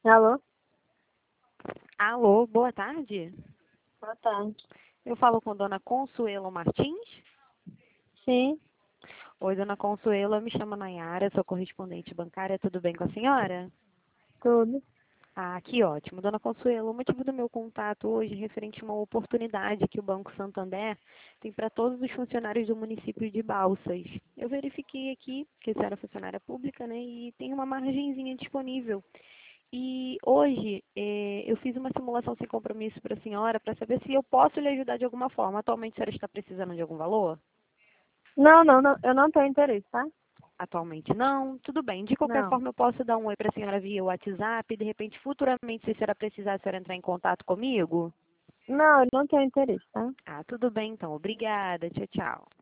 Alô? Alô, boa tarde. Boa tarde. Eu falo com Dona Consuelo Martins. Sim, Oi, Dona Consuelo, eu me chamo Nayara, sou correspondente bancária, tudo bem com a senhora? tudo. Ah, que ótimo. Dona Consuelo, o motivo do meu contato hoje é referente a uma oportunidade que o Banco Santander tem para todos os funcionários do município de Balsas. Eu verifiquei aqui que a senhora é funcionária pública, né, e tem uma margenzinha disponível. E hoje eu fiz uma simulação sem compromisso para a senhora para saber se eu posso lhe ajudar de alguma forma. Atualmente a senhora está precisando de algum valor? Não, eu não tenho interesse, tá? Atualmente não? Tudo bem. De qualquer Não. forma, eu posso dar um oi para a senhora via WhatsApp e, de repente, futuramente, se a senhora precisar, a senhora entrar em contato comigo? Não, eu não tenho interesse, tá? Ah, tudo bem então. Obrigada. Tchau, tchau.